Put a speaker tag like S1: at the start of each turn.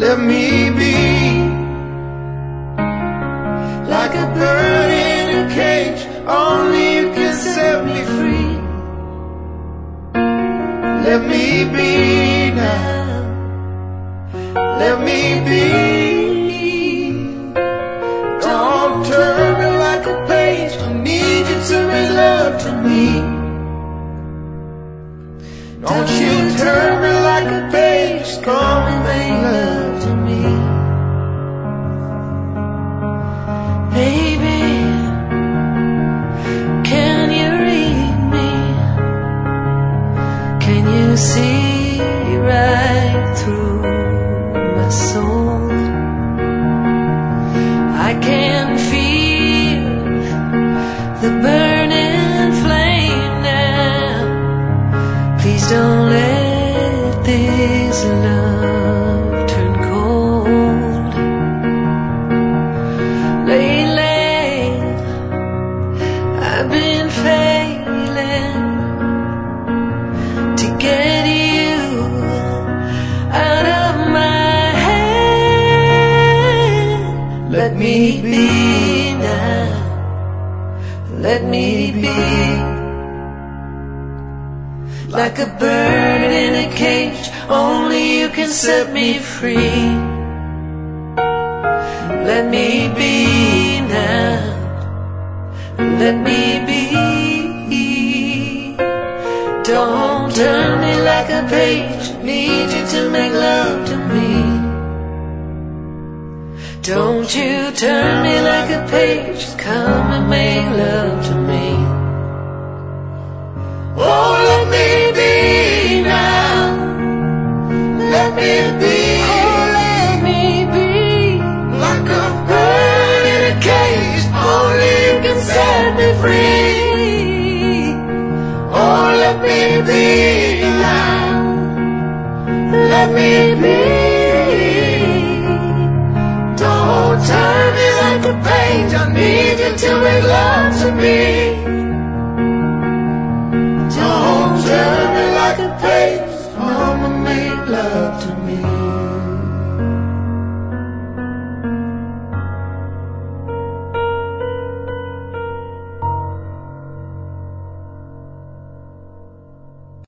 S1: let me be like a bird in a cage. Only you can set me free. Let me be now, let me be. Don't turn me like a page, I need you to make love to me. Don't you turn me like a page, come and make love to me.
S2: Baby, can you read me? Can you see right through my soul? I can feel the burning flame now. Please don't let this love turn cold. Lately, I've been failing to get you out of my head. Let me be now, let me be like a bird in a cage. Only you can set me free. Let me be now, let me be. Don't turn me like a page, need you to make love to me. Don't you turn me like a page, come and make love to me.
S1: Oh, let me be now, let me be.
S2: Oh, let me be
S1: like a bird in a cage, only you can set me free. Oh, let me be now, let me be. Don't turn me like a page, I need you to make love to me.